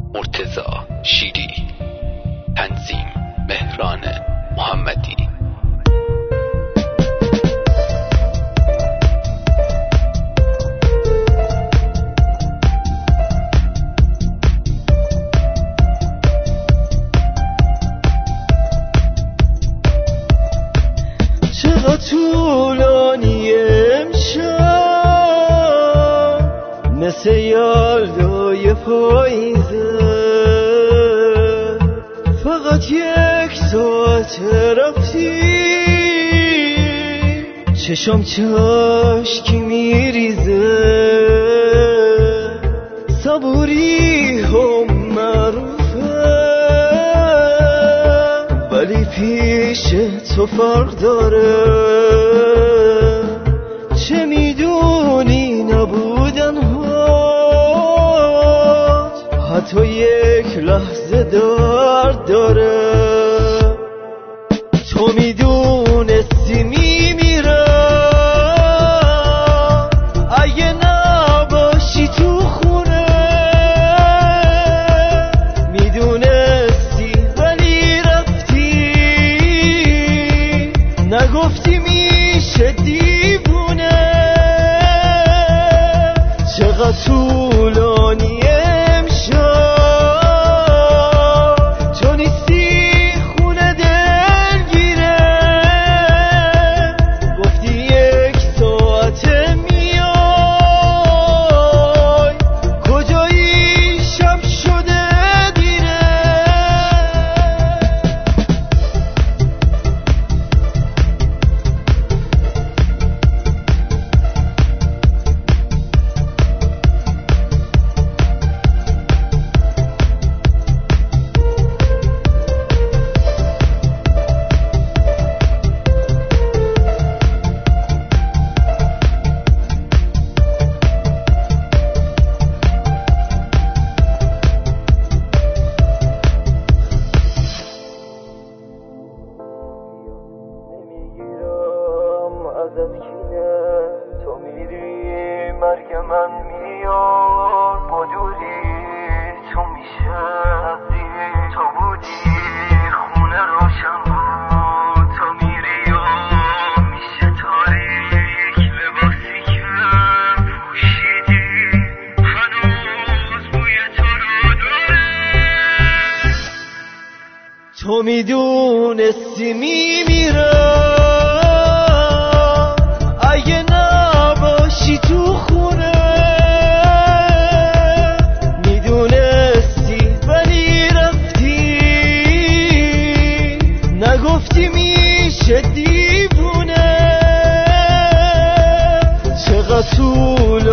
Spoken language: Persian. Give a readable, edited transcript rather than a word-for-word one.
مرتضی شیری، تنظیم مهران محمدی. چقدر طولانی امشب، مثل یالدای پاییزه، فقط یک ساعت رفتی، چشم چشکی میریزه، صبوری هم معروفه ولی پیش تو فرق داره. چه میدونی نبودن ها حتی یک لحظه درد داره. تو میدونستی میمیرم اگه نباشی تو خونه، میدونستی ولی رفتی، نگفتی میشه دیوونه. چقدر طولانی امشب، تو نیستی خونه دلگیره، گفتی یک ساعت میای، کجایی شب شده دیره. ازت کینه، تو میری مرگ من میاد با دوری، تو میشه نزدیک، تو بودی خونه روشن بود، تو میری و میشه تاریک، لباسی که پوشیدی هنوز بوی تو رو داره. تو میدونستی میمیرم اگه نباشی تو خونه، میدونستی ولی رفتی، نگفتی میشه دیوونه. چقدر طول